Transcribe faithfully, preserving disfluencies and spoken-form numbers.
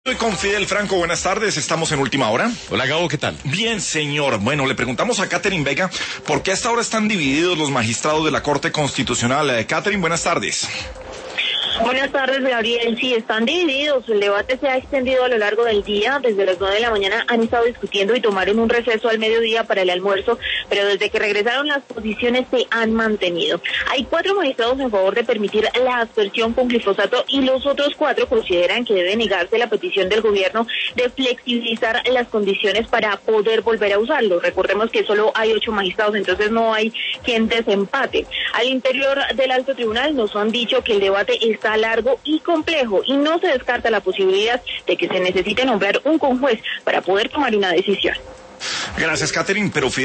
Estoy con Fidel Franco, buenas tardes, estamos en Última Hora. Hola Gabo, ¿qué tal? Bien, señor. Bueno, le preguntamos a Catherine Vega por qué hasta ahora están divididos los magistrados de la Corte Constitucional. Eh, Catherine, buenas tardes. Buenas tardes, Gabriel. Sí, están divididos. El debate se ha extendido a lo largo del día. Desde las nueve de la mañana han estado discutiendo y tomaron un receso al mediodía para el almuerzo, pero desde que regresaron las posiciones se han mantenido. Hay cuatro magistrados en favor de permitir la aspersión con glifosato y los otros cuatro consideran que debe negarse la petición del gobierno de flexibilizar las condiciones para poder volver a usarlo. Recordemos que solo hay ocho magistrados, entonces no hay quien desempate. Al interior del alto tribunal nos han dicho que el debate está largo y complejo y no se descarta la posibilidad de que se necesite nombrar un conjuez para poder tomar una decisión. Gracias, Catherine, pero